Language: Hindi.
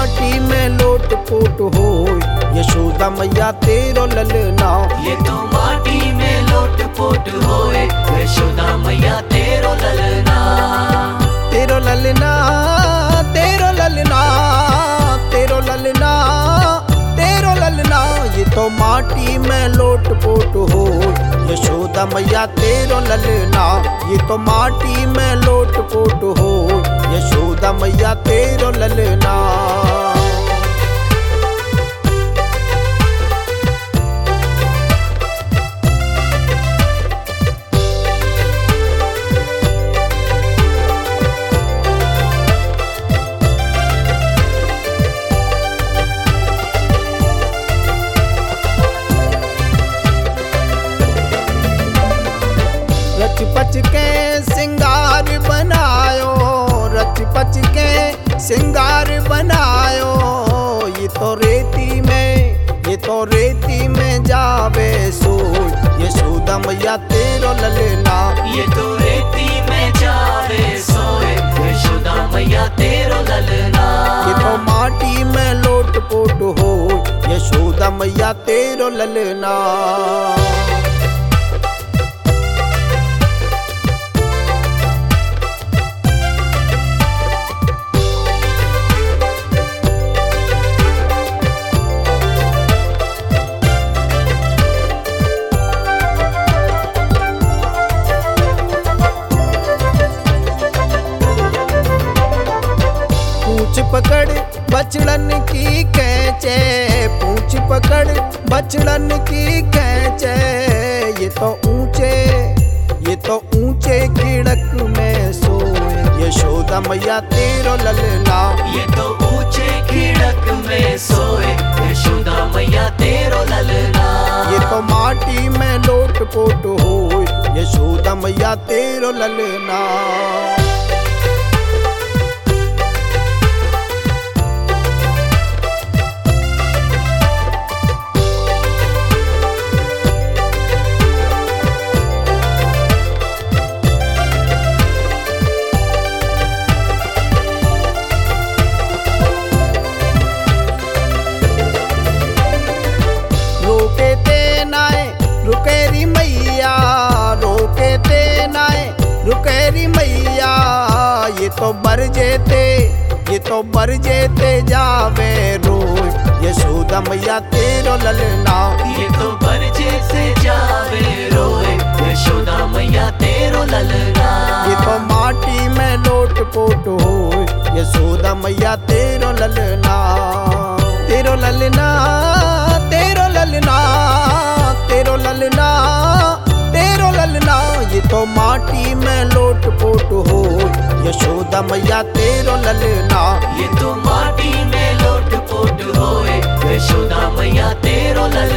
माटी में लोट पोट हो, यशोदा मैया तेरो ललना। ये तो माटी में लोट पोट होए, यशोदा मैया तेरो ललना। तेरो ललना, तेरो ललना, तेरो ललना, तेरो ललना। ये तो माटी में लोट पोट हो, यशोदा मैया तेरो ललना। ये तो माटी में लोट पोट हो, यशोदा मैया तेरो ललना। रच पच के सिंगार बनायो, रच पच के सिंगार बनायो। ये तो रेती में, ये तो रेती में जावे सोई, यशोदा मैया तेरो ललना। ये तो रेती में जावे सोए, यशोदा मैया तेरो ललना। ये तो माटी में लोट पोट हो, यशोदा मैया तेरो ललना। पूछ पकड़ बचड़न की कैचे, पूछ पकड़ बचड़न की कैचे। ये तो ऊंचे, ये तो ऊंचे खिड़क में सोए, यशोदा मैया तेरो ललना। ये तो ऊंचे खिड़क में सोए, यशोदा मैया तेरो ललना। ये तो माटी में लोट पोट हो, यशोदा मैया तेरो ललना। रोके ते नाए रुकेरी मैया, रोके ते नाए रुकेरी मैया। ये तो बर जेते, ये तो बर जेते जावे रोए, यशोदा मैया तेरो ललना। ये तो बरजे से जावे रोए, यशोदा मैया तेरो ललना। ये तो माटी में लोट पोट हो, यशोदा मैया तेरो ललना। तेरो ललना, तेरो ललना, तेरो ललना, तेरो ललना। ये तो माटी में लोट पोट हो, यशोदा मैया तेरो ललना। ये तो माटी में लोट पोट होए, यशोदा मैया तेरो ललना।